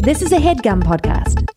This is a HeadGum podcast.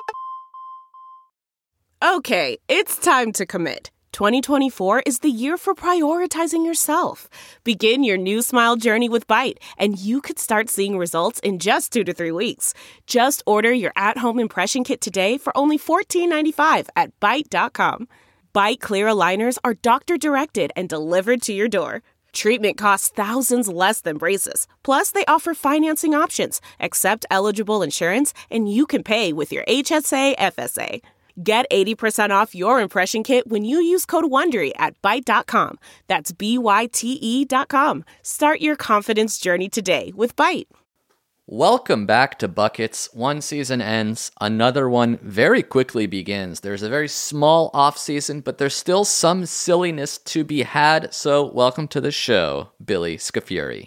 Okay, it's time to commit. 2024 is the year for prioritizing yourself. Begin your new smile journey with Byte, and you could start seeing results in just 2 to 3 weeks. Just order your at-home impression kit today for only $14.95 at Byte.com. Byte Clear aligners are doctor-directed and delivered to your door. Treatment costs thousands less than braces. Plus, they offer financing options, accept eligible insurance, and you can pay with your HSA FSA. Get 80% off your impression kit when you use code WONDERY at Byte.com. That's BYTE.com. Start your confidence journey today with Byte. Welcome back to Buckets. One season ends, another one very quickly begins. There's a very small off season, but there's still some silliness to be had. So welcome to the show, Billy Scafuri.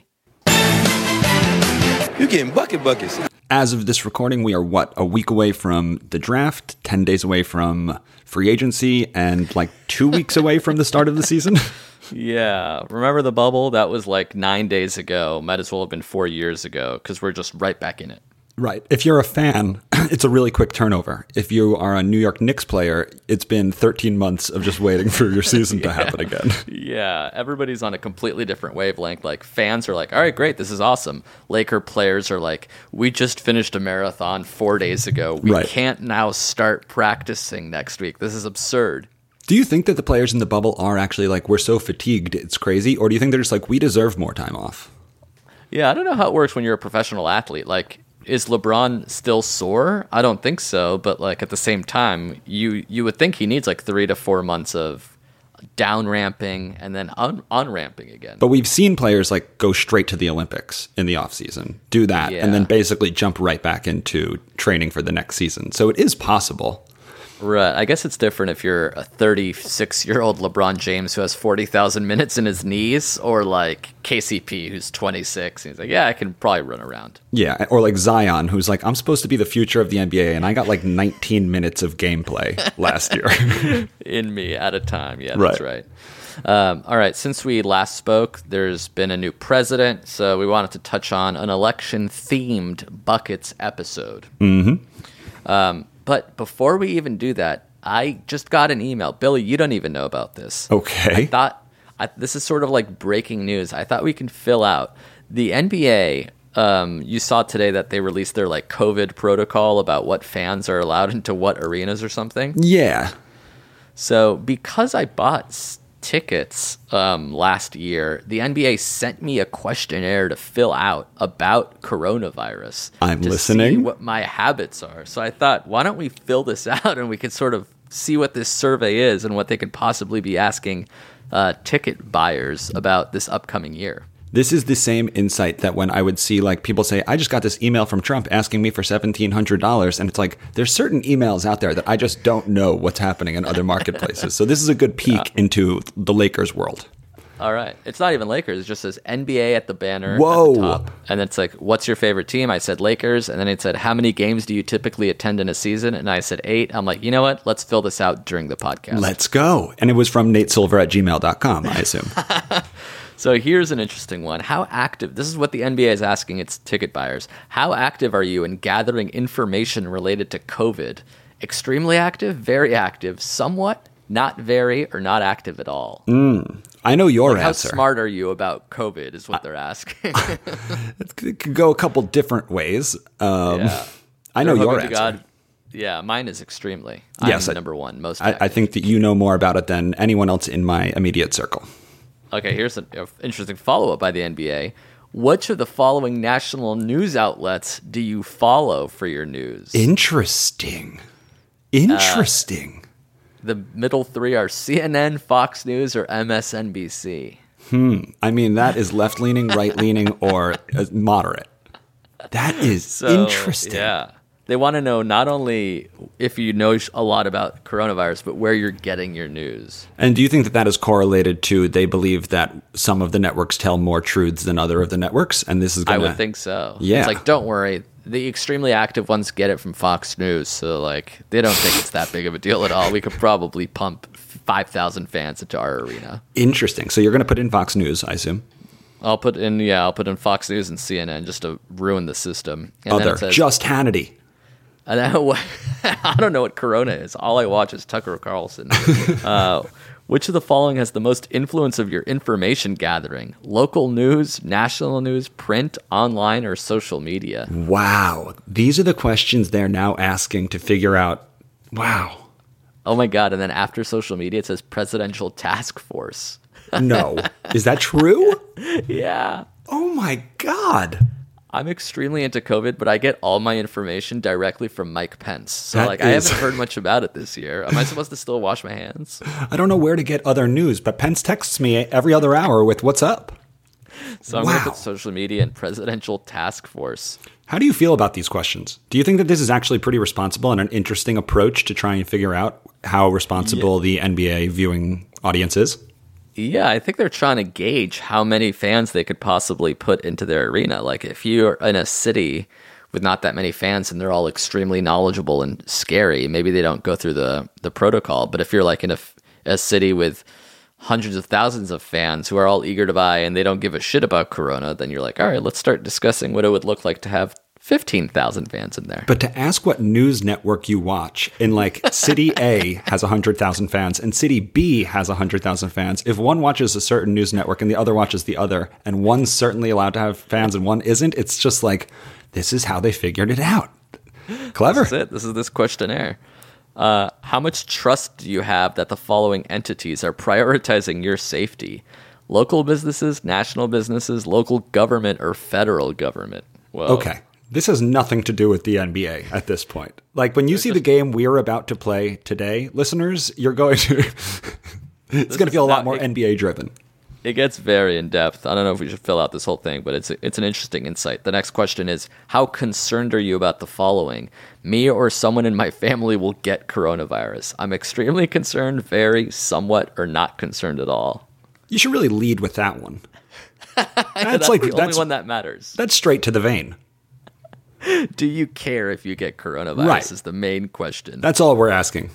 You're getting buckets. As of this recording, we are, a week away from the draft, 10 days away from free agency, and 2 weeks away from the start of the season? Yeah. Remember the bubble? That was 9 days ago. Might as well have been 4 years ago, because we're just right back in it. Right. If you're a fan, it's a really quick turnover. If you are a New York Knicks player, it's been 13 months of just waiting for your season to happen again. Yeah. Everybody's on a completely different wavelength. Fans are all right, great, this is awesome. Laker players are we just finished a marathon 4 days ago. We can't now start practicing next week. This is absurd. Do you think that the players in the bubble are actually we're so fatigued, it's crazy? Or do you think they're just we deserve more time off? Yeah, I don't know how it works when you're a professional athlete. Is LeBron still sore? I don't think so, but at the same time, you would think he needs 3 to 4 months of down ramping and then on ramping again. But we've seen players go straight to the Olympics in the offseason, do that, and then basically jump right back into training for the next season. So it is possible. Right. I guess it's different if you're a 36-year-old LeBron James who has 40,000 minutes in his knees, or KCP who's 26. And he's I can probably run around. Yeah, or Zion who's I'm supposed to be the future of the NBA, and I got 19 minutes of gameplay last year. In me at a time. Yeah, that's right. All right. Since we last spoke, there's been a new president, so we wanted to touch on an election-themed Buckets episode. Mm-hmm. But before we even do that, I just got an email. Billy, you don't even know about this. Okay. I thought this is sort of breaking news. I thought we can fill out. The NBA, you saw today that they released their COVID protocol about what fans are allowed into what arenas or something. Yeah. So because I bought tickets last year, the NBA sent me a questionnaire to fill out about coronavirus. I'm to listening. See what my habits are. So I thought, why don't we fill this out and we can sort of see what this survey is and what they could possibly be asking ticket buyers about this upcoming year. This is the same insight that when I would see people say, I just got this email from Trump asking me for $1,700. And it's there's certain emails out there that I just don't know what's happening in other marketplaces. So this is a good peek into the Lakers world. All right. It's not even Lakers. It just says NBA at the banner. Whoa. At the top. And it's what's your favorite team? I said Lakers. And then it said, how many games do you typically attend in a season? And I said 8. I'm you know what? Let's fill this out during the podcast. Let's go. And it was from natesilver@gmail.com, I assume. So here's an interesting one. How active, this is what the NBA is asking its ticket buyers. How active are you in gathering information related to COVID? Extremely active, very active, somewhat, not very, or not active at all? I know your answer. How smart are you about COVID is what they're asking. It could go a couple different ways. Yeah. I know your answer. God, yeah, mine is extremely. Yes, I'm number one, most active. I think that you know more about it than anyone else in my immediate circle. Okay, here's an interesting follow-up by the NBA. Which of the following national news outlets do you follow for your news? Interesting. The middle three are CNN, Fox News, or MSNBC. I mean, that is left-leaning, right-leaning, or moderate. That is interesting. Yeah. They want to know not only if you know a lot about coronavirus, but where you're getting your news. And do you think that that is correlated to they believe that some of the networks tell more truths than other of the networks? And this is going to... I would think so. Yeah. It's don't worry. The extremely active ones get it from Fox News, so they don't think it's that big of a deal at all. We could probably pump 5,000 fans into our arena. Interesting. So you're going to put in Fox News, I assume? I'll put in Fox News and CNN just to ruin the system. And then Other. it says, Just Hannity. and then, I don't know what Corona is. All I watch is Tucker Carlson. Which of the following has the most influence of your information gathering? Local news, national news, print, online, or social media? Wow. These are the questions they're now asking to figure out. Wow. Oh my God. And then after social media, it says presidential task force. No. Is that true? Yeah. Oh my God. I'm extremely into COVID, but I get all my information directly from Mike Pence. So That I is- haven't heard much about it this year. Am I supposed to still wash my hands? I don't know where to get other news, but Pence texts me every other hour with what's up. So I'm going to Wow. put social media and presidential task force. How do you feel about these questions? Do you think that this is actually pretty responsible and an interesting approach to try and figure out how responsible the NBA viewing audience is? Yeah, I think they're trying to gauge how many fans they could possibly put into their arena. Like if you're in a city with not that many fans and they're all extremely knowledgeable and scary, maybe they don't go through the protocol. But if you're like in a city with hundreds of thousands of fans who are all eager to buy and they don't give a shit about Corona, then you're like, all right, let's start discussing what it would look like to have 15,000 fans in there. But to ask what news network you watch in like city A has 100,000 fans and city B has 100,000 fans, if one watches a certain news network and the other watches the other, and one's certainly allowed to have fans and one isn't, it's just like, this is how they figured it out. Clever. That's it. This is this questionnaire. How much trust do you have that the following entities are prioritizing your safety? Local businesses, national businesses, local government, or federal government? Whoa. Okay. This has nothing to do with the NBA at this point. Like when you see the game we're about to play today, listeners, you're going to it's going to feel a lot more NBA driven. It gets very in depth. I don't know if we should fill out this whole thing, but it's an interesting insight. The next question is, how concerned are you about the following? Me or someone in my family will get coronavirus. I'm extremely concerned, very, somewhat, or not concerned at all. You should really lead with that one. That's the only one that matters. That's straight to the vein. Do you care if you get coronavirus? Right. Is the main question. That's all we're asking.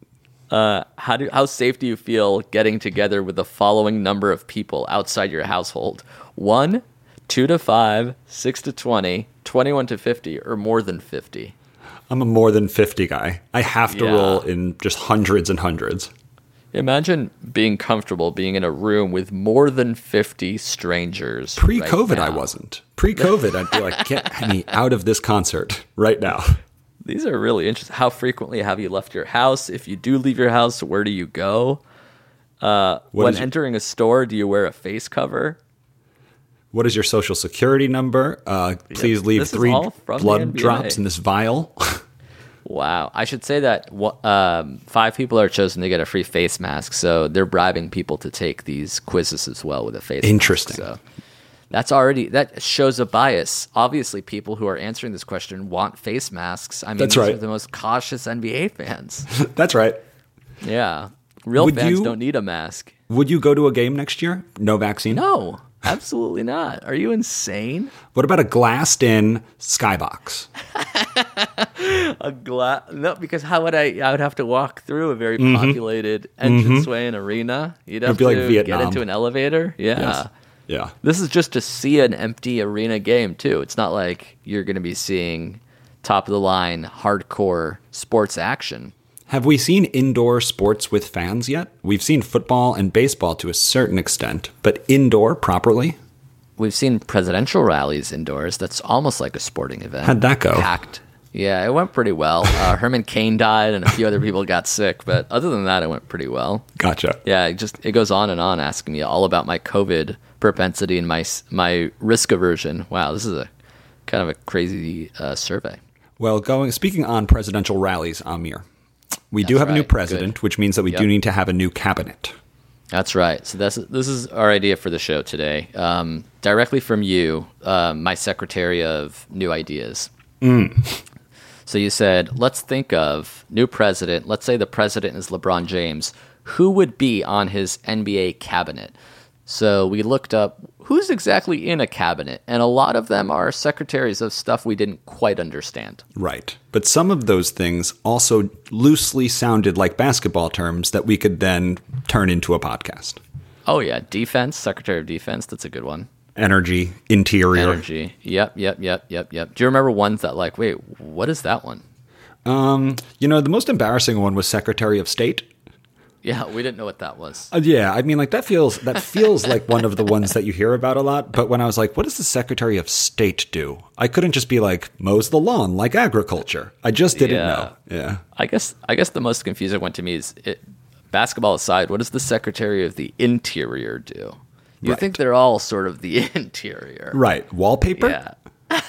How safe do you feel getting together with the following number of people outside your household? 1, 2 to 5, 6 to 20, 21 to 50, or more than 50? I'm a more than 50 guy. I have to Yeah. roll in just hundreds and hundreds. Imagine being comfortable being in a room with more than 50 strangers. Pre-COVID, right I now. wasn't. Pre-COVID, I'd be like, get me out of this concert right now. These are really interesting. How frequently have you left your house? If you do leave your house, where do you go? When entering a store, do you wear a face cover? What is your social security number? Please leave this is 3 all from the blood NBA. drops in this vial. Wow. I should say that 5 people are chosen to get a free face mask, so they're bribing people to take these quizzes as well with a face Interesting. mask. So that shows a bias. Obviously, people who are answering this question want face masks. I mean, That's these right. are the most cautious NBA fans. That's right. Yeah. Real Would fans you- don't need a mask. Would you go to a game next year? No vaccine? No, absolutely not. Are you insane? What about a glassed-in skybox? No, because how would I would have to walk through a very populated entranceway and arena. You'd have be like to Vietnam. get into an elevator. Yeah. Yes. Yeah. This is just to see an empty arena game too. It's not like you're going to be seeing top of the line hardcore sports action. Have we seen indoor sports with fans yet? We've seen football and baseball to a certain extent, but indoor properly? We've seen presidential rallies indoors. That's almost like a sporting event. How'd that go? Packed. Yeah, it went pretty well. Herman Cain died and a few other people got sick, but other than that, it went pretty well. Gotcha. Yeah, it goes on and on asking me all about my COVID propensity and my risk aversion. Wow, this is a kind of a crazy survey. Well, speaking on presidential rallies, Amir, we do That's have a new right. president, Good. which means that we do need to have a new cabinet. That's right. So this is our idea for the show today. Directly from you, my secretary of new ideas. So you said, let's think of new president. Let's say the president is LeBron James. Who would be on his NBA cabinet? So we looked up who's exactly in a cabinet, and a lot of them are secretaries of stuff we didn't quite understand. Right. But some of those things also loosely sounded like basketball terms that we could then turn into a podcast. Oh, yeah. Defense, Secretary of Defense. That's a good one. energy, interior. Energy. Yep. Do you remember ones that like, wait, what is that one? The most embarrassing one was Secretary of State. Yeah, we didn't know what that was. Yeah, I mean, like that feels like one of the ones that you hear about a lot. But when I was like, what does the Secretary of State do? I couldn't just be like, mows the lawn like agriculture. I just didn't know. Yeah. I guess the most confusing one to me is basketball aside, what does the Secretary of the Interior do? You think they're all sort of the interior. Right. Wallpaper? Yeah.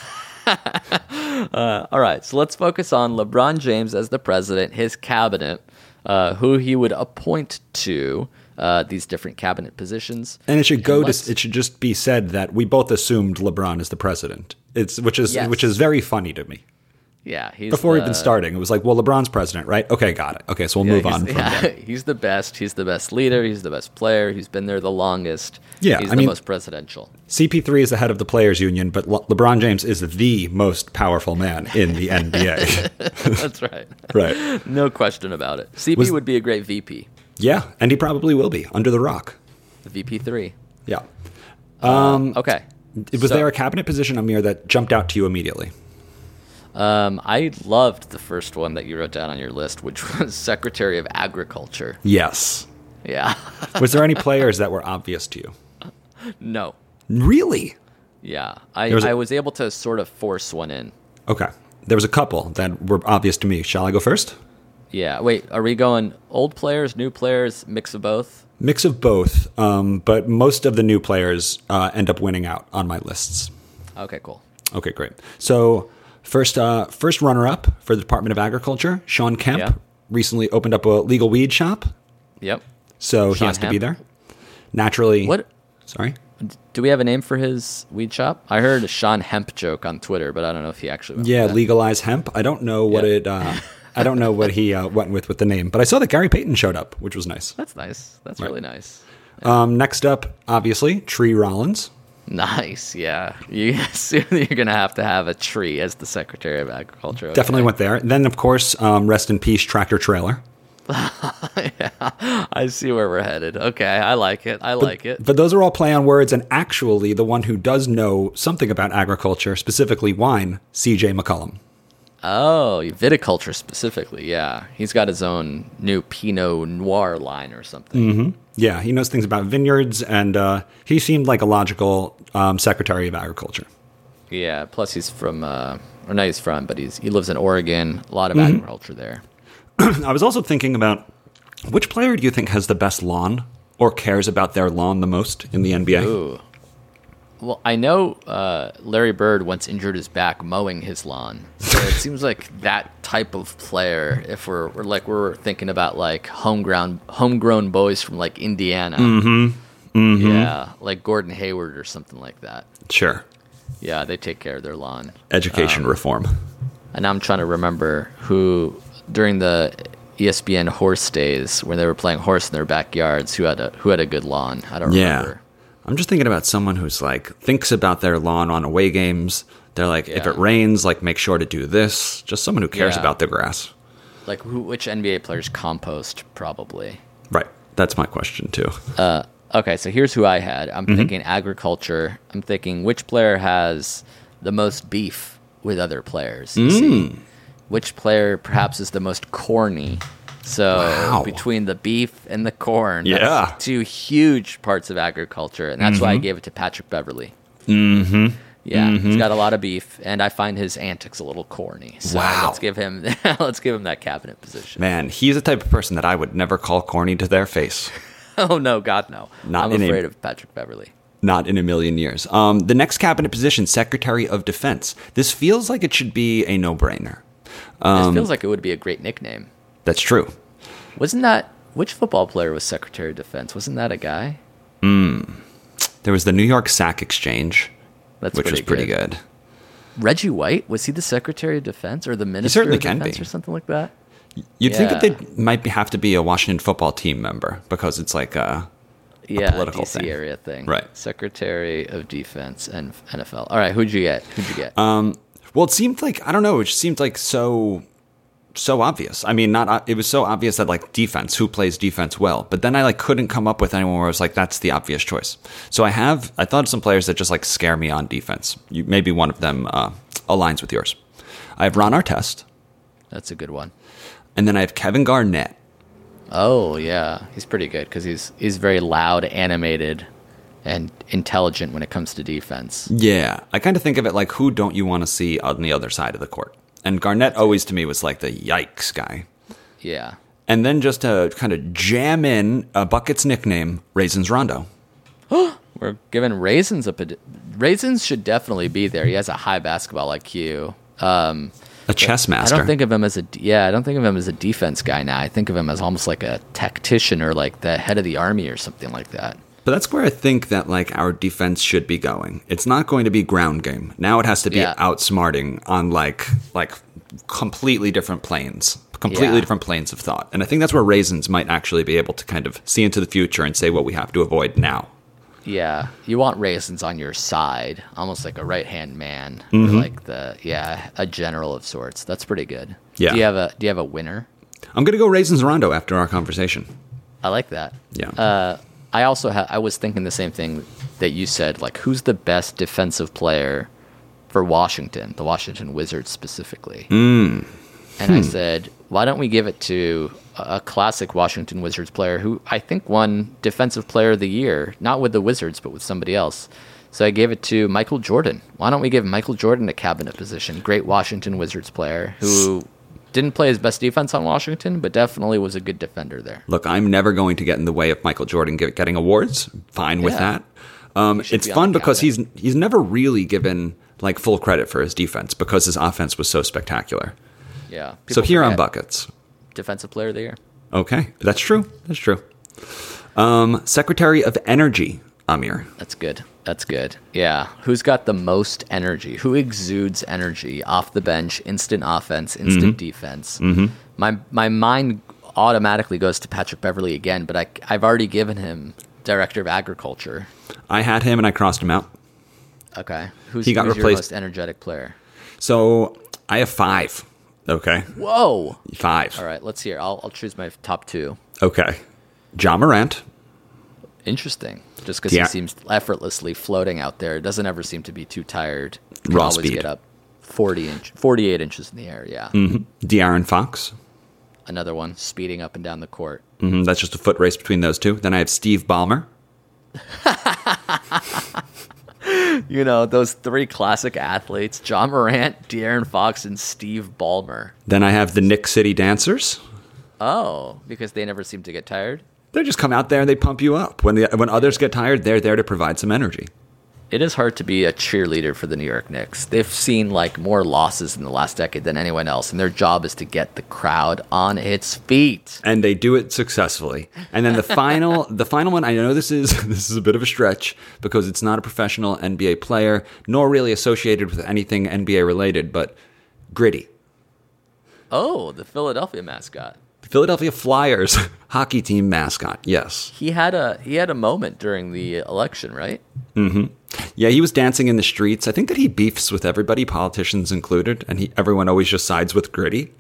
All right, so let's focus on LeBron James as the president, his cabinet, who he would appoint to these different cabinet positions. And it should it should just be said that we both assumed LeBron is the president. Which is very funny to me. Yeah, before even starting, it was like, well, LeBron's president, right? Okay, got it. Okay, so we'll move on from there. He's the best. He's the best leader. He's the best player. He's been there the longest. Yeah, he's the most presidential. CP3 is the head of the players union, but LeBron James is the most powerful man in the NBA. That's right. Right. No question about it. CP would be a great VP. Yeah, and he probably will be under the rock. The VP3. Yeah. Okay. Was there a cabinet position, Amir, that jumped out to you immediately? I loved the first one that you wrote down on your list, which was Secretary of Agriculture. Yes. Yeah. Was there any players that were obvious to you? No. Really? Yeah. I was able to sort of force one in. Okay. There was a couple that were obvious to me. Shall I go first? Yeah. Wait, are we going old players, new players, mix of both? Mix of both, but most of the new players end up winning out on my lists. Okay, cool. Okay, great. So first runner-up for the Department of Agriculture, Sean Kemp, recently opened up a legal weed shop. Yep. So he has to be there. Naturally. What? Sorry? Do we have a name for his weed shop? I heard a Sean Hemp joke on Twitter, but I don't know if he actually went with that. Legalize hemp. I don't know what I don't know what he went with the name, but I saw that Gary Payton showed up, which was nice. That's nice. That's really nice. Yeah. Next up, obviously, Tree Rollins. Nice, yeah. You assume that you're going to have a tree as the Secretary of Agriculture. Okay. Definitely went there. Then, of course, rest in peace, Tractor Trailer. Yeah, I see where we're headed. Okay, I like it. But those are all play on words, and actually, the one who does know something about agriculture, specifically wine, C.J. McCollum. Oh, viticulture specifically, yeah. He's got his own new Pinot Noir line or something. Mm-hmm. Yeah, he knows things about vineyards, and he seemed like a logical Secretary of Agriculture. Yeah, plus he's from, but he lives in Oregon, a lot of agriculture there. I was also thinking about, which player do you think has the best lawn, or cares about their lawn the most in the NBA? Ooh. Well, I know Larry Bird once injured his back mowing his lawn. So it seems like that type of player, if we're thinking about like homegrown boys from like Indiana. Mm-hmm. Mm-hmm. Yeah, like Gordon Hayward or something like that. Sure. Yeah, they take care of their lawn. Education reform. And I'm trying to remember who, during the ESPN horse days, when they were playing horse in their backyards, who had a good lawn. I don't remember. I'm just thinking about someone who's like thinks about their lawn on away games. They're like, if it rains, like make sure to do this. Just someone who cares about the grass. Like which NBA players compost, probably. Right. That's my question too. Okay, so here's who I had. I'm thinking agriculture. I'm thinking which player has the most beef with other players. You see, which player perhaps is the most corny. So between the beef and the corn, that's two huge parts of agriculture, and that's why I gave it to Patrick Beverley. Mm-hmm. Yeah, he's got a lot of beef, and I find his antics a little corny. So let's give him that cabinet position. Man, he's the type of person that I would never call corny to their face. Oh no, God no! I'm afraid of Patrick Beverley. Not in a million years. The next cabinet position, Secretary of Defense. This feels like it should be a no-brainer. This feels like it would be a great nickname. That's true. Which football player was Secretary of Defense? Wasn't that a guy? There was the New York Sack Exchange, which was pretty good. Reggie White, was he the Secretary of Defense or the Minister of Defense or something like that? You'd think that they might have to be a Washington football team member because it's like a political DC area thing. Right. Secretary of Defense and NFL. All right, who'd you get? Well, it seemed like, I don't know, it just seemed like so so obvious. I mean, it was so obvious that like defense, who plays defense well, but then I like couldn't come up with anyone where I was like, that's the obvious choice. So I thought of some players that just like scare me on defense. Maybe one of them aligns with yours. I have Ron Artest. That's a good one. And then I have Kevin Garnett. Oh yeah, he's pretty good because he's very loud, animated, and intelligent when it comes to defense. Yeah, I kind of think of it like, who don't you want to see on the other side of the court? And Garnett always to me was like the yikes guy. Yeah. And then just to kind of jam in Bucket's nickname, Raisins Rondo. We're giving Raisins Raisins should definitely be there. He has a high basketball IQ. A chess master. I don't think of him as a defense guy now. I think of him as almost like a tactician or like the head of the army or something like that. But that's where I think that like our defense should be going. It's not going to be ground game. Now it has to be outsmarting on like completely different planes. Different planes of thought. And I think that's where Raisins might actually be able to kind of see into the future and say what we have to avoid now. Yeah, you want Raisins on your side, almost like a right-hand man, or like a general of sorts. That's pretty good. Yeah. Do you have a winner? I'm going to go Raisins Rondo after our conversation. I like that. Yeah. I was thinking the same thing that you said, like who's the best defensive player for Washington, the Washington Wizards specifically. And I said, why don't we give it to a classic Washington Wizards player who I think won Defensive Player of the Year, not with the Wizards, but with somebody else. So I gave it to Michael Jordan. Why don't we give Michael Jordan a cabinet position? Great Washington Wizards player who didn't play his best defense on Washington, but definitely was a good defender there. Look, I'm never going to get in the way of Michael Jordan getting awards. Fine with that. It's fun because he's never really given like full credit for his defense because his offense was so spectacular. Yeah. So here on Buckets. Defensive Player of the Year. Okay. That's true. Secretary of Energy, Amir. That's good. Yeah. Who's got the most energy? Who exudes energy off the bench, instant offense, instant defense? My mind automatically goes to Patrick Beverley again, but I've already given him Director of Agriculture. I had him and I crossed him out. Okay. Who's replaced. Your most energetic player? So I have 5. Okay. Whoa. 5. All right. Let's hear. I'll choose my top 2. Okay. Ja Morant. Interesting. Just because he seems effortlessly floating out there. It doesn't ever seem to be too tired. Can Raw always speed. Get up 48 inches in the air. Yeah. De'Aaron Fox. Another one speeding up and down the court. That's just a foot race between those two. Then I have Steve Ballmer. You know, those 3 classic athletes, Ja Morant, De'Aaron Fox, and Steve Ballmer. Then I have the Knick City Dancers. Oh, because they never seem to get tired? They just come out there and they pump you up. When others get tired, they're there to provide some energy. It is hard to be a cheerleader for the New York Knicks. They've seen like more losses in the last decade than anyone else, and their job is to get the crowd on its feet. And they do it successfully. And then the final one, I know this is a bit of a stretch because it's not a professional NBA player, nor really associated with anything NBA related, but Gritty. Oh, the Philadelphia mascot. Philadelphia Flyers hockey team mascot, yes. He had a moment during the election, right? Yeah, he was dancing in the streets. I think that he beefs with everybody, politicians included, and everyone always just sides with Gritty.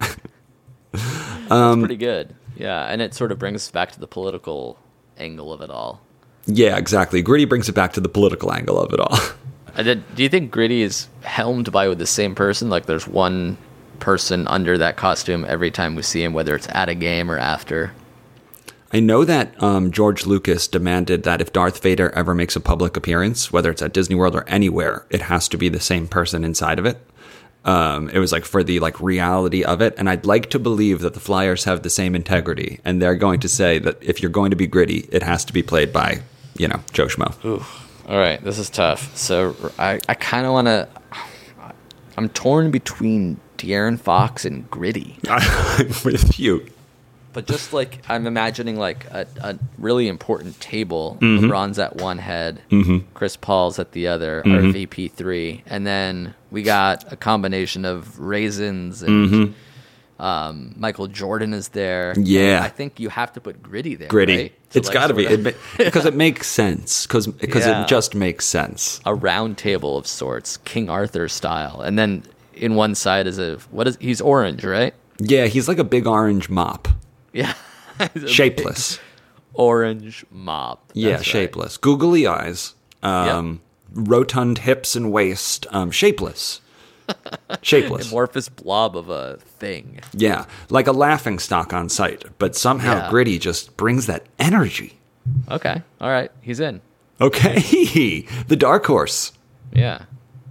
That's pretty good. Yeah, and it sort of brings us back to the political angle of it all. Yeah, exactly. Gritty brings it back to the political angle of it all. Do you think Gritty is helmed by the same person? Like there's one person under that costume every time we see him, whether it's at a game or after? I know that George Lucas demanded that if Darth Vader ever makes a public appearance, whether it's at Disney World or anywhere, it has to be the same person inside of it. It was like for the like reality of it. And I'd like to believe that the Flyers have the same integrity. And they're going to say that if you're going to be Gritty, it has to be played by, Joe Schmo. Ooh. All right. This is tough. So I kind of want to... I'm torn between De'Aaron Fox and Gritty. I'm with you. But just like I'm imagining like a really important table. LeBron's at one head, Chris Paul's at the other, our VP3, and then we got a combination of Raisins and Michael Jordan is there. Yeah, I think you have to put Gritty there. Gritty, right? it's got to be because it makes sense. Because it just makes sense. A round table of sorts, King Arthur style, and then in one side is he's orange, right? Yeah, he's like a big orange mop. Yeah. Shapeless. Orange mop. That's Yeah, right. shapeless. Googly eyes. Yep. Rotund hips and waist. Shapeless. Shapeless. Amorphous blob of a thing. Yeah, like a laughing stock on sight. But somehow Yeah. Gritty just brings that energy. Okay. All right. He's in. Okay, the dark horse. Yeah.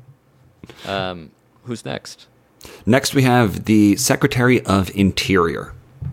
Who's next? Next, we have the Secretary of Interior.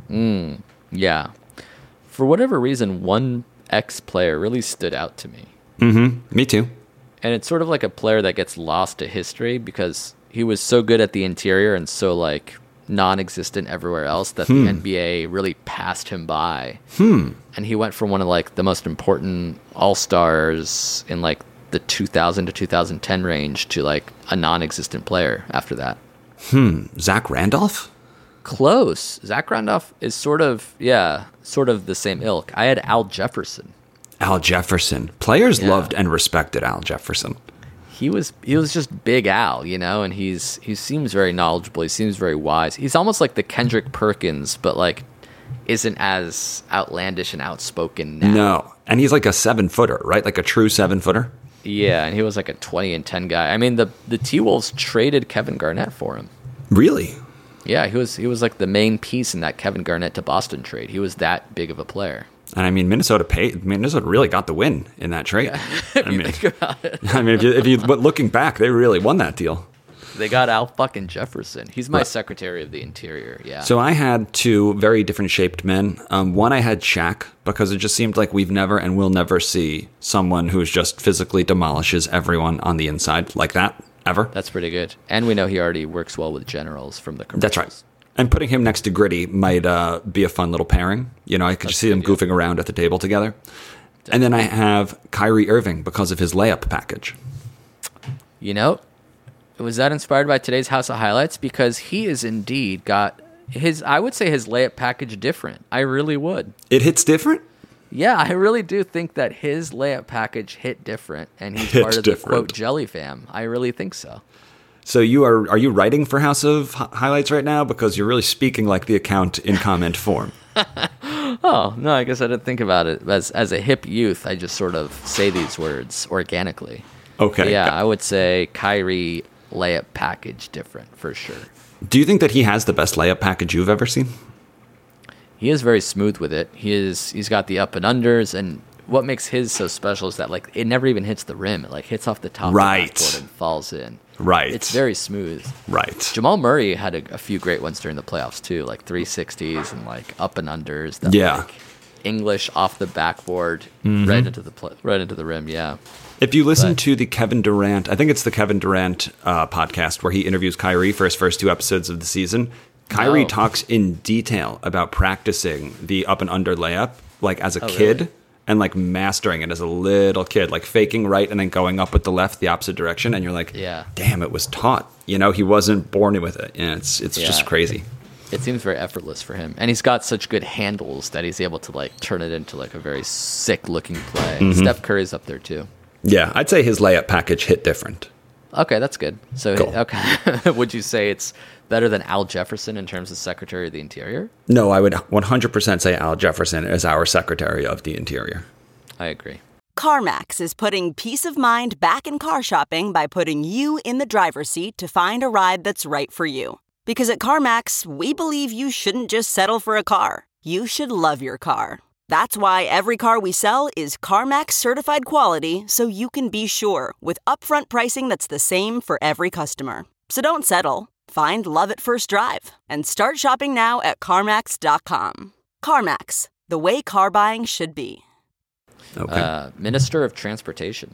Yeah. For whatever reason, one ex-player really stood out to me. Me too. And it's sort of like a player that gets lost to history because he was so good at the interior and so like non-existent everywhere else that the NBA really passed him by. And he went from one of like the most important all-stars in like the 2000 to 2010 range to like a non-existent player after that. Zach Randolph? Close. Zach Randolph is sort of the same ilk. I had Al Jefferson. Al Jefferson. Players Yeah. loved and respected Al Jefferson. He was just Big Al, you know, and he seems very knowledgeable. He seems very wise. He's almost like the Kendrick Perkins, but like isn't as outlandish and outspoken now. No. And he's like a 7-footer, right? Like a true 7-footer? Yeah, and he was like a 20 and 10 guy. I mean, the T-Wolves traded Kevin Garnett for him. Really? Yeah, he was like the main piece in that Kevin Garnett to Boston trade. He was that big of a player. And I mean, Minnesota really got the win in that trade. I mean, if you but looking back, they really won that deal. They got Al fucking Jefferson. He's my Secretary of the Interior. Yeah. So I had two very different shaped men. One, I had Shaq because it just seemed like we've never and will never see someone who's just physically demolishes everyone on the inside like that ever. That's pretty good. And we know he already works well with generals from the commercials. That's right. And putting him next to Gritty might be a fun little pairing. You know, I could just see them goofing around at the table together. Definitely. And then I have Kyrie Irving because of his layup package. You know, was that inspired by today's House of Highlights? Because he is indeed got I would say his layup package different. I really would. It hits different? Yeah, I really do think that his layup package hit different, and he's part of the quote Jelly fam. I really think so. So are you writing for House of Highlights right now? Because you're really speaking like the account in comment form. Oh, no, I guess I didn't think about it. As a hip youth, I just sort of say these words organically. Okay. But yeah, I would say Kyrie layup package different for sure. Do you think that he has the best layup package you've ever seen? He is very smooth with it. He's got the up and unders, and what makes his so special is that like it never even hits the rim. It like hits off the top of the backboard and falls in. Right. It's very smooth. Right. Jamal Murray had a few great ones during the playoffs too, like 360s and like up and unders. That, Yeah. like, English off the backboard, right into the rim. Yeah. If you listen to the Kevin Durant, I think it's the Kevin Durant podcast where he interviews Kyrie for his first 2 episodes of the season. Kyrie talks in detail about practicing the up and under layup, like as a kid. Really? And like mastering it as a little kid, like faking right and then going up with the left, the opposite direction. And you're like, damn, it was taught. You know, he wasn't born with it. And it's just crazy. It seems very effortless for him. And he's got such good handles that he's able to like turn it into like a very sick looking play. Mm-hmm. Steph Curry's up there too. Yeah, I'd say his layup package hit different. Okay, that's good. So, Cool. okay. Would you say it's better than Al Jefferson in terms of Secretary of the Interior? No, I would 100% say Al Jefferson is our Secretary of the Interior. I agree. CarMax is putting peace of mind back in car shopping by putting you in the driver's seat to find a ride that's right for you. Because at CarMax, we believe you shouldn't just settle for a car. You should love your car. That's why every car we sell is CarMax certified quality, so you can be sure with upfront pricing that's the same for every customer. So don't settle. Find love at first drive and start shopping now at CarMax.com. CarMax, the way car buying should be. Okay. Minister of Transportation.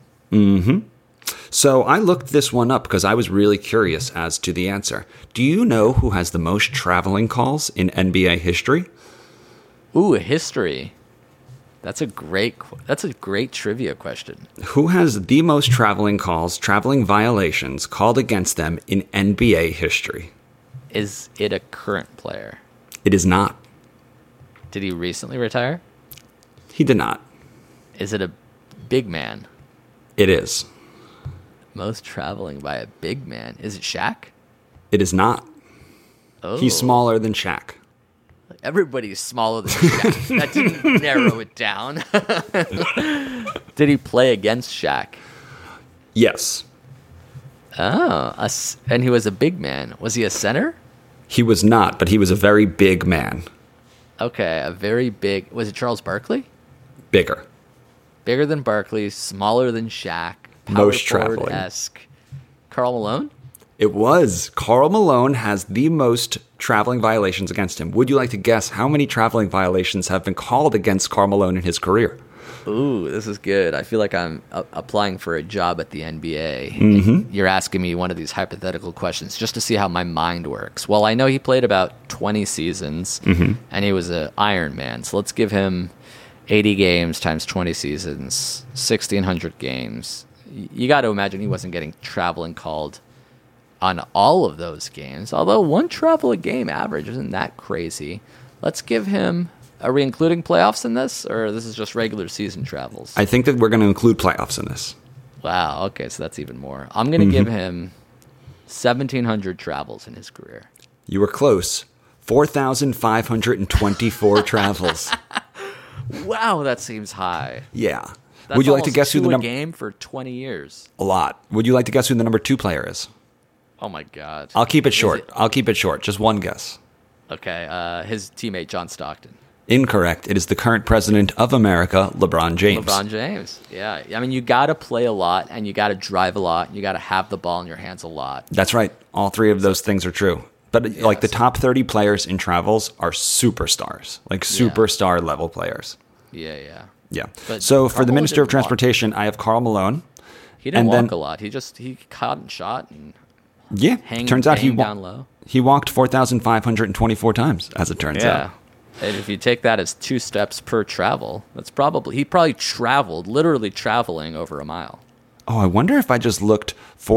So I looked this one up because I was really curious as to the answer. Do you know who has the most traveling calls in NBA history? Ooh, history. That's a great trivia question. Who has the most traveling calls, traveling violations called against them in NBA history? Is it a current player? It is not. Did he recently retire? He did not. Is it a big man? It is. Most traveling by a big man. Is it Shaq? It is not. Oh. He's smaller than Shaq. Everybody's smaller than Shaq. That didn't narrow it down. Did he play against Shaq? Yes. Oh, and he was a big man. Was he a center? He was not, but he was a very big man. Okay, a very big. Was it Charles Barkley? Bigger. Bigger than Barkley, smaller than Shaq. Most traveling. Esque. Karl Malone? It was. Karl Malone has the most traveling violations against him. Would you like to guess how many traveling violations have been called against Karl Malone in his career? Ooh, this is good. I feel like I'm applying for a job at the NBA. Mm-hmm. You're asking me one of these hypothetical questions just to see how my mind works. Well, I know he played about 20 seasons, and he was an Iron Man. So let's give him 80 games times 20 seasons, 1,600 games. You got to imagine he wasn't getting traveling called on all of those games, although one travel a game average isn't that crazy. Let's give him... Are we including playoffs in this, or this is just regular season travels? I think that we're going to include playoffs in this. Wow, okay, so that's even more. I'm going to give him 1,700 travels in his career. You were close. 4,524 travels. Wow, that seems high. Yeah. That's Would you like to guess who the number... game for 20 years. A lot. Would you like to guess who the number 2 player is? Oh, my God. I'll keep it short. I'll keep it short. Just one guess. Okay, his teammate, John Stockton. Incorrect. It is the current president of America, LeBron James. LeBron James, yeah. I mean, you got to play a lot, and you got to drive a lot, and you got to have the ball in your hands a lot. That's right. All three of those things are true. But like the top 30 players in travels are superstars, like superstar level players. Yeah. But so for the Minister of Transportation, I have Karl Malone. He didn't walk a lot. He caught and shot and turns out down low. He walked 4,524 times, as it turns out. And if you take that as 2 steps per travel, he probably traveled, literally traveling over a mile. Oh, I wonder if I just looked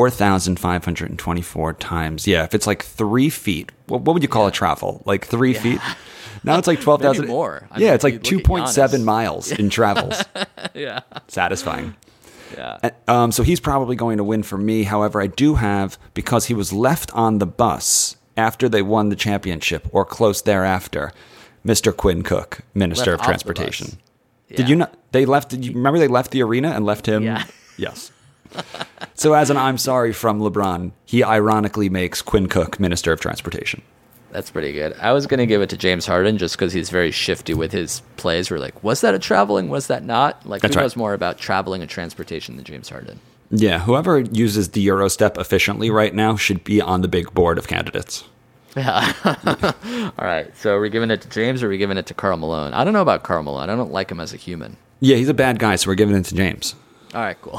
4,524 times. Yeah, if it's like 3 feet, what would you call a travel? Like 3 feet? Now it's like 12,000. Maybe more. It's like 2.7 miles in travels. Yeah. Satisfying. Yeah. So he's probably going to win for me. However, I do have, because he was left on the bus after they won the championship or close thereafter, Mr. Quinn Cook, Minister of Transportation. Yeah. Did you not? Did you remember they left the arena and left him? Yeah. Yes. So as an I'm sorry from LeBron, he ironically makes Quinn Cook Minister of Transportation. That's pretty good. I was going to give it to James Harden just because he's very shifty with his plays. We're like, was that a traveling? Was that not? Like, who knows more about traveling and transportation than James Harden? Yeah, whoever uses the Eurostep efficiently right now should be on the big board of candidates. Yeah. All right. So are we giving it to James or are we giving it to Karl Malone? I don't know about Karl Malone. I don't like him as a human. Yeah, he's a bad guy, so we're giving it to James. All right, cool.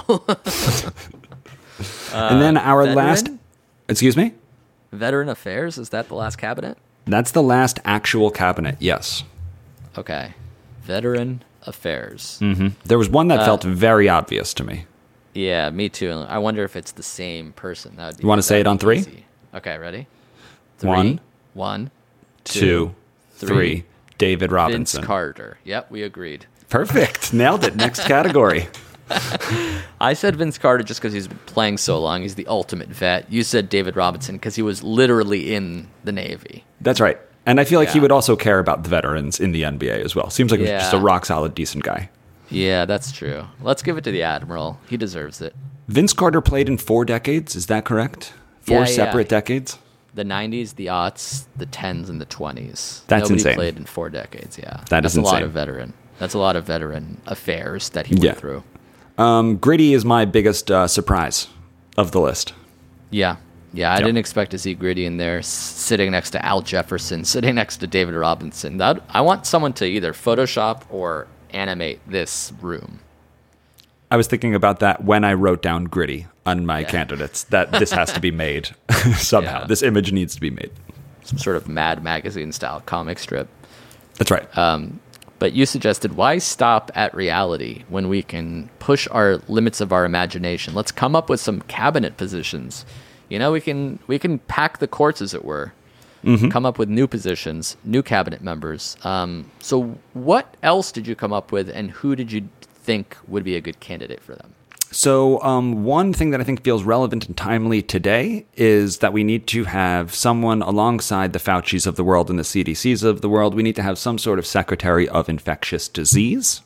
And then our last... Excuse me? Veteran Affairs? Is that the last cabinet? That's the last actual cabinet, yes. Okay. Veteran Affairs. Mm-hmm. There was one that felt very obvious to me. Yeah, me too. I wonder if it's the same person. That would be, you want to say it on 3? Easy. Okay, ready? 3, 1, 2, 3. David Robinson. Vince Carter. Yep, we agreed. Perfect. Nailed it. Next category. I said Vince Carter just because he's been playing so long. He's the ultimate vet. You said David Robinson because he was literally in the Navy. That's right. And I feel like he would also care about the veterans in the NBA as well. Seems like he's just a rock-solid, decent guy. Yeah, that's true. Let's give it to the Admiral. He deserves it. Vince Carter played in 4 decades. Is that correct? 4 separate decades? The 90s, the aughts, the 10s, and the 20s. That's insane. Nobody played in 4 decades, yeah. That's a insane. lot of veteran. That's a lot of veteran affairs that he went through. Gritty is my biggest surprise of the list. Yeah. I didn't expect to see Gritty in there, sitting next to Al Jefferson, sitting next to David Robinson. I want someone to either Photoshop or animate this room. I was thinking about that when I wrote down Gritty on my candidates, that this has to be made somehow. Yeah. This image needs to be made. Some sort of Mad Magazine style comic strip. That's right. But you suggested, why stop at reality when we can push our limits of our imagination? Let's come up with some cabinet positions. You know, we can pack the courts, as it were. Mm-hmm. Come up with new positions, new cabinet members. So what else did you come up with, and who did you think would be a good candidate for them? So one thing that I think feels relevant and timely today is that we need to have someone alongside the Faucis of the world and the CDCs of the world. We need to have some sort of secretary of infectious disease.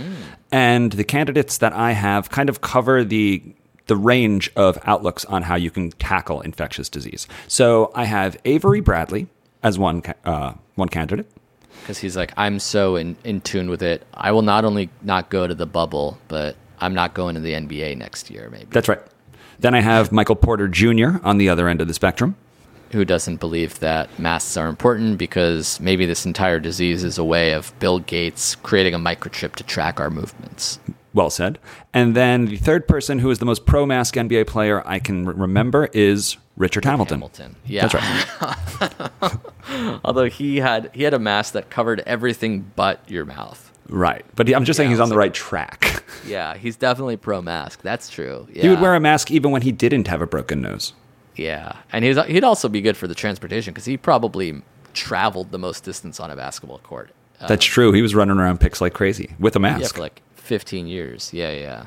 And the candidates that I have kind of cover the range of outlooks on how you can tackle infectious disease. So I have Avery Bradley as one candidate. Because he's like, I'm so in tune with it. I will not only not go to the bubble, but I'm not going to the NBA next year, maybe. That's right. Then I have Michael Porter Jr. on the other end of the spectrum. Who doesn't believe that masks are important because maybe this entire disease is a way of Bill Gates creating a microchip to track our movements. Well said. And then the third person who is the most pro-mask NBA player I can remember is Richard Hamilton. Yeah. That's right. Although he had a mask that covered everything but your mouth. Right. But I'm just saying he's on the right track. Yeah, he's definitely pro-mask. That's true. Yeah. He would wear a mask even when he didn't have a broken nose. Yeah. And he'd also be good for the transportation because he probably traveled the most distance on a basketball court. That's true. He was running around picks like crazy with a mask. Yeah, for like 15 years. Yeah.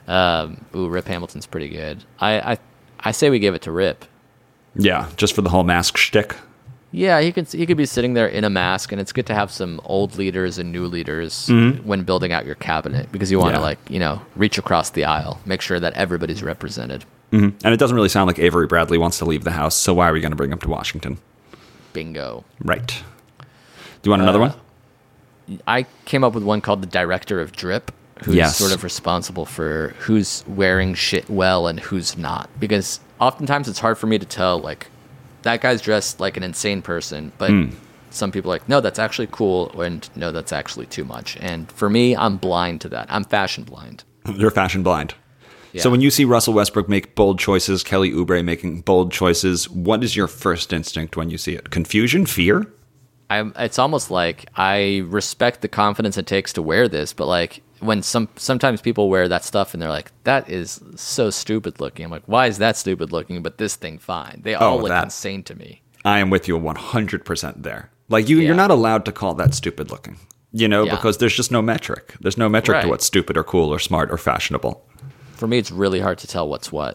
Rip Hamilton's pretty good. I say we give it to Rip. Yeah, just for the whole mask shtick. Yeah, he could be sitting there in a mask, and it's good to have some old leaders and new leaders when building out your cabinet because you want to reach across the aisle, make sure that everybody's represented. Mm-hmm. And it doesn't really sound like Avery Bradley wants to leave the House, so why are we going to bring him to Washington? Bingo. Right. Do you want another one? I came up with one called the Director of Drip, who's sort of responsible for who's wearing shit well and who's not. Because oftentimes it's hard for me to tell, like, that guy's dressed like an insane person, but some people are like, no, that's actually cool, and no, that's actually too much. And for me, I'm blind to that. I'm fashion blind. You're fashion blind. Yeah. So when you see Russell Westbrook make bold choices, Kelly Oubre making bold choices, what is your first instinct when you see it? Confusion? Fear? It's almost like I respect the confidence it takes to wear this, but like when sometimes people wear that stuff and they're like, that is so stupid looking. I'm like, why is that stupid looking, but this thing fine? They all look insane to me. I am with you 100% there. Like you're not allowed to call that stupid looking, because there's just no metric. There's no metric to what's stupid or cool or smart or fashionable. For me, it's really hard to tell what's what.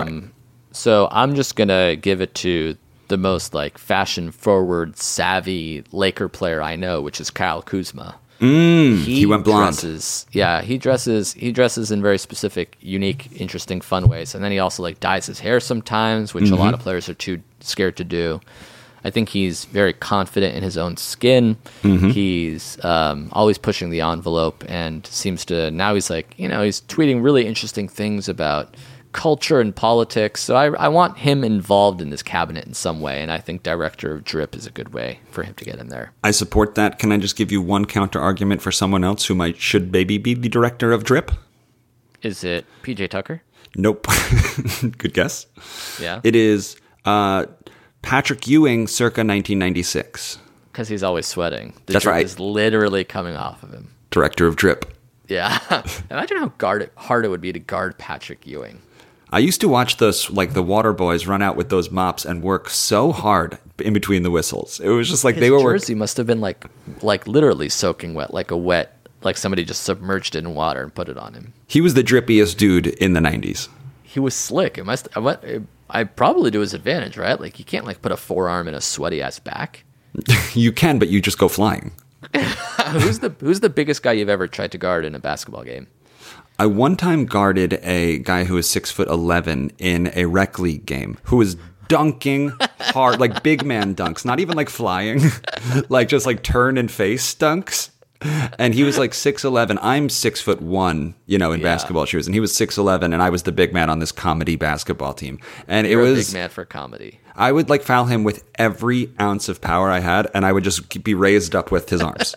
So I'm just going to give it to the most like fashion forward, savvy Laker player I know, which is Kyle Kuzma. He went blonde. He dresses in very specific, unique, interesting, fun ways. And then he also like dyes his hair sometimes, which a lot of players are too scared to do. I think he's very confident in his own skin. He's always pushing the envelope and seems to, now he's like, he's tweeting really interesting things about culture and politics. So I want him involved in this cabinet in some way. And I think Director of Drip is a good way for him to get in there. I support that. Can I just give you one counter argument for someone else who should maybe be the Director of Drip? Is it PJ Tucker? Nope. Good guess. Yeah. It is Patrick Ewing circa 1996. Because he's always sweating. That's right. Is literally coming off of him. Director of Drip. Yeah. Imagine how hard it would be to guard Patrick Ewing. I used to watch the water boys run out with those mops and work so hard in between the whistles. It was just like His jersey must have been like literally soaking wet, like somebody just submerged it in water and put it on him. He was the drippiest dude in the 90s. He was slick. I probably to his advantage, right? Like you can't like put a forearm in a sweaty ass back. You can, but you just go flying. Who's the biggest guy you've ever tried to guard in a basketball game? I one time guarded a guy who was 6'11" in a rec league game who was dunking hard, like big man dunks, not even like flying, like just like turn and face dunks. And he was like 6'11". I'm 6'1", in basketball shoes, and he was 6'11", and I was the big man on this comedy basketball team. And You're it was a big man for comedy. I would like foul him with every ounce of power I had, and I would just be raised up with his arms.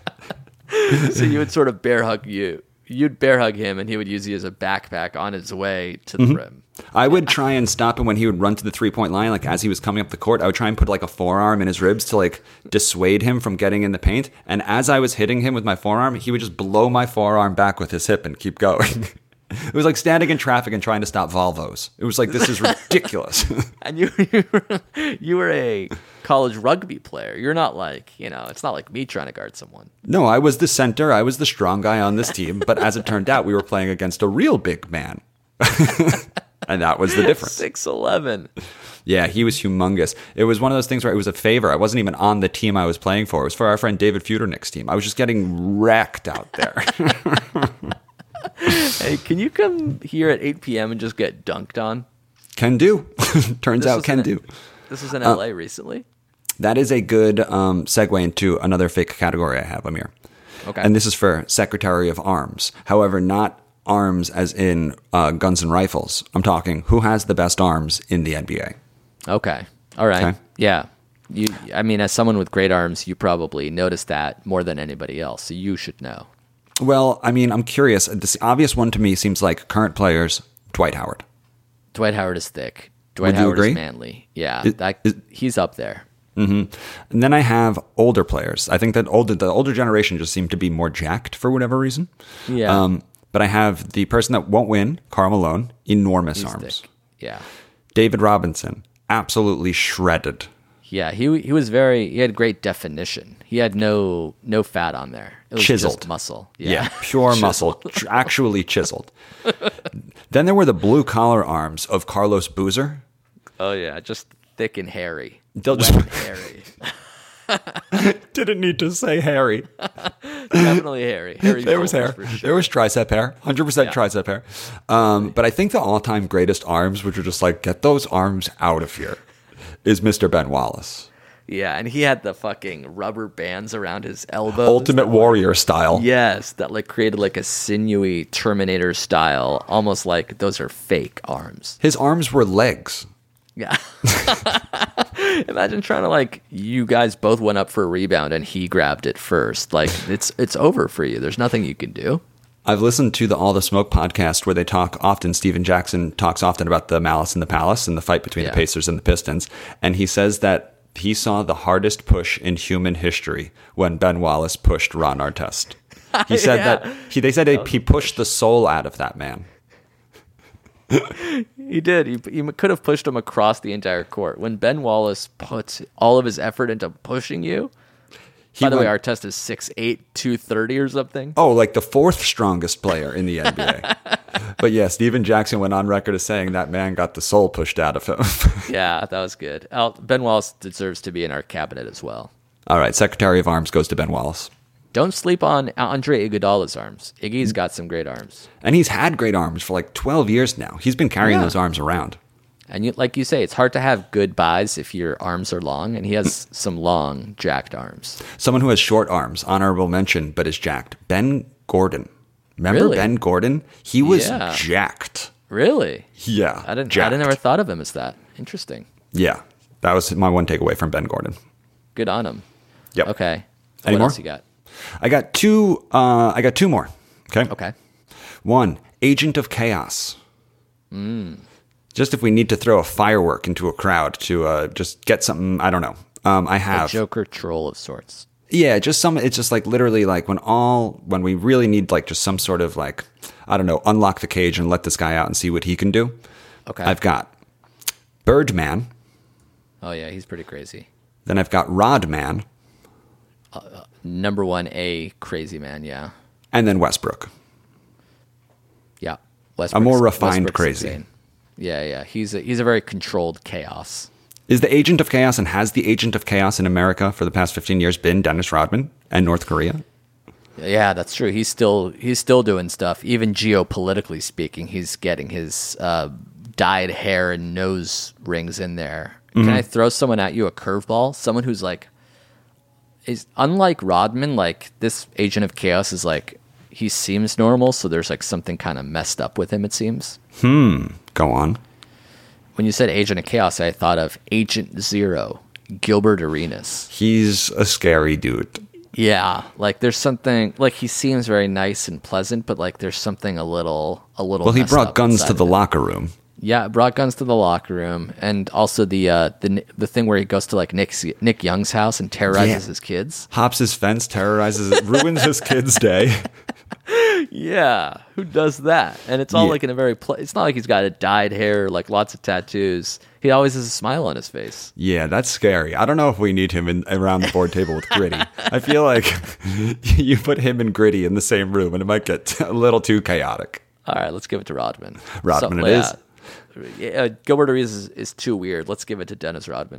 So you would sort of bear hug you. You'd bear hug him, and he would use you as a backpack on his way to the rim. I would try and stop him when he would run to the 3-point line. Like as he was coming up the court, I would try and put like a forearm in his ribs to like dissuade him from getting in the paint. And as I was hitting him with my forearm, he would just blow my forearm back with his hip and keep going. It was like standing in traffic and trying to stop Volvos. It was like, this is ridiculous. And you were a college rugby player. You're not like, it's not like me trying to guard someone. No, I was the center. I was the strong guy on this team. But as it turned out, we were playing against a real big man. And that was the difference. 6'11". Yeah, he was humongous. It was one of those things where it was a favor. I wasn't even on the team I was playing for. It was for our friend David Feudernick's team. I was just getting wrecked out there. Hey, can you come here at 8 p.m. and just get dunked on? Can do. Turns out can do. This was in LA recently? That is a good segue into another fake category I have, Amir. Okay. And this is for Secretary of Arms. However, not arms as in guns and rifles. I'm talking who has the best arms in the NBA. Okay. All right. Okay. Yeah. I mean, as someone with great arms, you probably noticed that more than anybody else, so you should know. Well, I mean, I'm curious. The obvious one to me seems like current players, Dwight Howard. Dwight Howard is thick. Dwight Would you Howard agree? is manly. Yeah. He's up there. Mm-hmm. And then I have older players. I think that the older generation just seem to be more jacked for whatever reason. Yeah. But I have the person that won't win, Karl Malone, enormous He's arms. thick. Yeah. David Robinson, absolutely shredded. Yeah, he had great definition. He had no fat on there. It was Chiseled. just muscle. Yeah, pure muscle, actually chiseled. Then there were the blue collar arms of Carlos Boozer. Oh yeah, just thick and hairy. They'll just Hairy. didn't need to say hairy. Definitely hairy. Hairy There was shoulders hair. for sure. There was tricep hair. 100% tricep hair. But I think the all-time greatest arms, which are just like, get those arms out of here, is Mr. Ben Wallace. Yeah, and he had the fucking rubber bands around his elbows. Ultimate Warrior style. Yes, that like created like a sinewy Terminator style, almost like those are fake arms. His arms were legs. Yeah. Imagine trying to like you guys both went up for a rebound and he grabbed it first. Like it's over for you. There's nothing you can do. I've listened to the All the Smoke podcast where they talk often. Steven Jackson talks often about the Malice in the Palace and the fight between the Pacers and the Pistons. And he says that he saw the hardest push in human history when Ben Wallace pushed Ron Artest. He said that they said he pushed the soul out of that man. He did. He could have pushed him across the entire court. When Ben Wallace puts all of his effort into pushing you, by the way, Artest is 6'8", 230 or something. Oh, like the fourth strongest player in the NBA. But yeah, Steven Jackson went on record as saying that man got the soul pushed out of him. Yeah, that was good. Ben Wallace deserves to be in our cabinet as well. All right, Secretary of Arms goes to Ben Wallace. Don't sleep on Andre Iguodala's arms. Iggy's got some great arms. And he's had great arms for like 12 years now. He's been carrying those arms around. And like you say, it's hard to have good buys if your arms are long, and he has some long, jacked arms. Someone who has short arms, honorable mention, but is jacked. Ben Gordon. Remember Really? Ben Gordon? He was Yeah. jacked. Really? Yeah. I jacked. never thought of him as that. Interesting. Yeah. That was my one takeaway from Ben Gordon. Good on him. Yep. Okay. Any What more? else you got? I got two more. Okay. Okay. One, Agent of Chaos. Just if we need to throw a firework into a crowd to just get something, I don't know. I A have. Joker troll of sorts. Yeah, it's just like literally like when we really need like just some sort of like, I don't know, unlock the cage and let this guy out and see what he can do. Okay. I've got Birdman. Oh, yeah, he's pretty crazy. Then I've got Rodman. Number 1A crazy man, yeah. And then Westbrook. Yeah. A more refined Westbrook's crazy. insane. Yeah. He's a very controlled chaos. Is the Agent of Chaos and has the Agent of Chaos in America for the past 15 years been Dennis Rodman and North Korea? Yeah, that's true. He's still doing stuff. Even geopolitically speaking, he's getting his dyed hair and nose rings in there. Can I throw someone at you, a curveball? Someone who's like, is unlike Rodman, like this Agent of Chaos is like, he seems normal, so there's like something kind of messed up with him, it seems. Go on. When you said Agent of Chaos, I thought of Agent Zero, Gilbert Arenas. He's a scary dude. Yeah, like there's something, like he seems very nice and pleasant, but like there's something a little. Well, he messed brought up guns inside to of the him. locker room. Yeah, brought guns to the locker room, and also the thing where he goes to like Nick Young's house and terrorizes his kids. Hops his fence, terrorizes it, ruins his kid's day. Yeah, who does that? And it's all Yeah. like in a very. It's not like he's got a dyed hair, like lots of tattoos. He always has a smile on his face. Yeah, that's scary. I don't know if we need him around the board table with Gritty. I feel like you put him and Gritty in the same room and it might get a little too chaotic. All right, let's give it to Rodman. Rodman it is. Yeah, Gilbert Arenas is too weird. Let's give it to Dennis Rodman.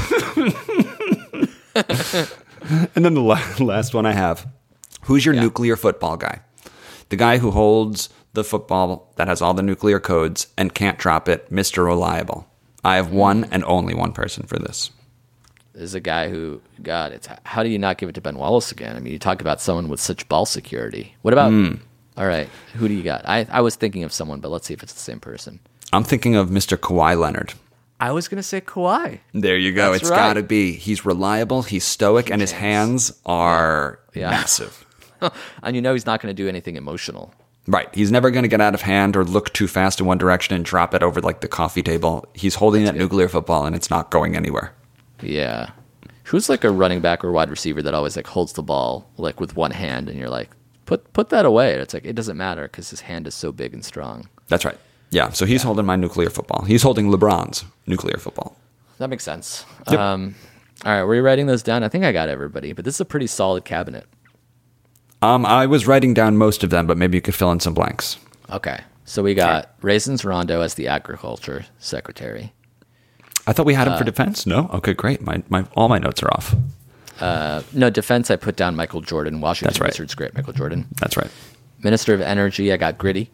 And then the last one I have. Who's your nuclear football guy? The guy who holds the football that has all the nuclear codes and can't drop it, Mr. Reliable. I have one and only one person for this. This is a guy who, God, how do you not give it to Ben Wallace again? I mean, you talk about someone with such ball security. What about, all right, who do you got? I was thinking of someone, but let's see if it's the same person. I'm thinking of Mr. Kawhi Leonard. I was going to say Kawhi. There you go. That's It's right. got to be. He's reliable, he's stoic, and his hands are massive. And you know he's not going to do anything emotional. Right. He's never going to get out of hand or look too fast in one direction and drop it over like the coffee table. He's holding that nuclear football and it's not going anywhere. Yeah. Who's like a running back or wide receiver that always like holds the ball like with one hand and you're like, put that away. And it's like, it doesn't matter because his hand is so big and strong. That's right. Yeah. So he's holding my nuclear football. He's holding LeBron's nuclear football. That makes sense. Yep. All right. Were you writing those down? I think I got everybody, but this is a pretty solid cabinet. I was writing down most of them, but maybe you could fill in some blanks. Okay. So we got Raisins Rondo as the agriculture secretary. I thought we had him for defense. No? Okay, great. All my notes are off. No, defense, I put down Michael Jordan. Washington That's right. Wizards, great Michael Jordan. That's right. Minister of Energy, I got Gritty.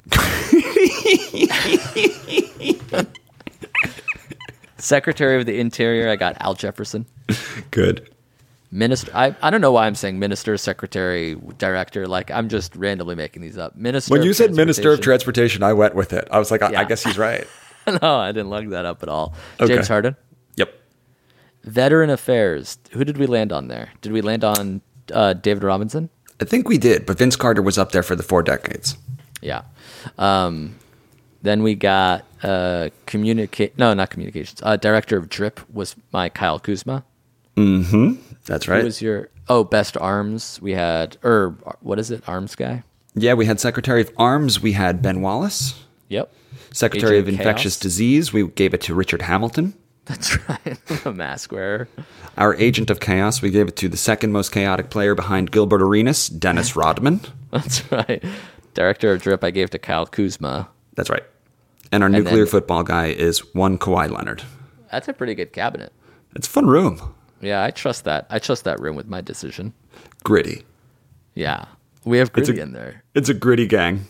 Secretary of the Interior, I got Al Jefferson. Good. Minister, I don't know why I'm saying minister, secretary, director. Like I'm just randomly making these up. Minister. When you of said Minister of Transportation- Transportation, I went with it. I was like, I Yeah. guess he's right. No, I didn't look that up at all. Okay. James Harden. Yep. Veteran Affairs. Who did we land on there? Did we land on David Robinson? I think we did, but Vince Carter was up there for the 4 decades. Yeah. Then we got not communications. Director of Drip was my Kyle Kuzma. That's Who right. was your best arms? We had what is it? Arms guy. Yeah, we had Secretary of Arms. We had Ben Wallace. Yep. Secretary Agent of of Infectious Chaos. Disease. We gave it to Richard Hamilton. That's right. A mask wearer. Our Agent of Chaos. We gave it to the second most chaotic player behind Gilbert Arenas, Dennis Rodman. That's right. Director of Drip, I gave to Kyle Kuzma. That's right. And our nuclear football guy is one Kawhi Leonard. That's a pretty good cabinet. It's a fun room. Yeah, I trust that. I trust that room with my decision. Gritty. Yeah. We have Gritty in there. It's a gritty gang.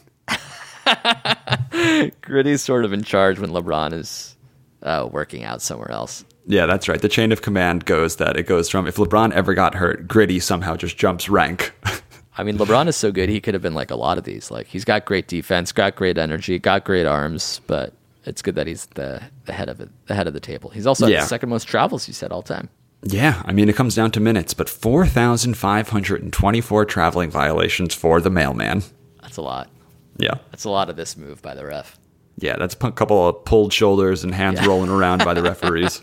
Gritty's sort of in charge when LeBron is working out somewhere else. Yeah, that's right. The chain of command goes from if LeBron ever got hurt, Gritty somehow just jumps rank. I mean, LeBron is so good, he could have been like a lot of these. Like, he's got great defense, got great energy, got great arms, but it's good that he's the head of the table. He's also the second most travels, you said, all time. Yeah, I mean, it comes down to minutes, but 4,524 traveling violations for the mailman. That's a lot. Yeah. That's a lot of this move by the ref. Yeah, that's a couple of pulled shoulders and hands rolling around by the referees.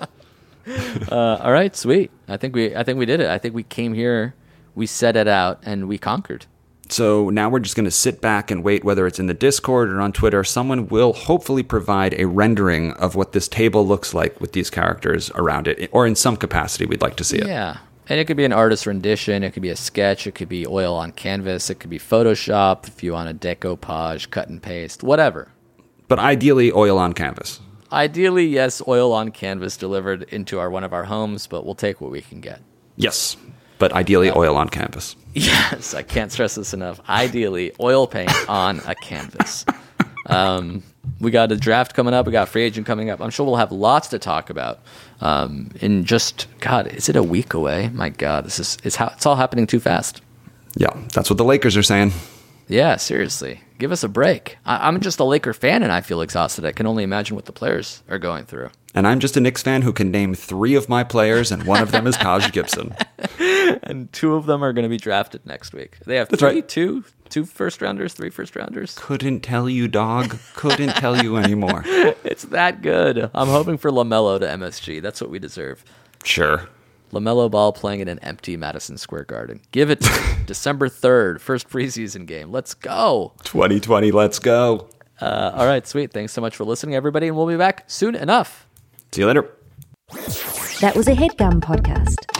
All right, sweet. I think we did it. I think we came here, we set it out, and we conquered. So now we're just going to sit back and wait, whether it's in the Discord or on Twitter. Someone will hopefully provide a rendering of what this table looks like with these characters around it, or in some capacity we'd like to see it. Yeah. And it could be an artist rendition. It could be a sketch. It could be oil on canvas. It could be Photoshop if you want a decoupage, cut and paste, whatever. But ideally, oil on canvas. Ideally, yes, oil on canvas delivered into one of our homes, but we'll take what we can get. Yes, but ideally, oil on canvas. Yes, I can't stress this enough. Ideally, oil paint on a canvas. We got a draft coming up. We got free agent coming up. I'm sure we'll have lots to talk about. In just, God, is it a week away? My God, it's all happening too fast. Yeah, that's what the Lakers are saying. Yeah, seriously. Give us a break. I'm just a Laker fan, and I feel exhausted. I can only imagine what the players are going through. And I'm just a Knicks fan who can name 3 of my players, and one of them is Taj Gibson. And 2 of them are going to be drafted next week. They have That's three, right. two first-rounders, 3 first-rounders. Couldn't tell you, dog. Couldn't tell you anymore. It's that good. I'm hoping for LaMelo to MSG. That's what we deserve. Sure. LaMelo Ball playing in an empty Madison Square Garden. Give it to me. December 3rd, first preseason game. Let's go. 2020, let's go. All right, sweet. Thanks so much for listening, everybody, and we'll be back soon enough. See you later. That was a HeadGum podcast.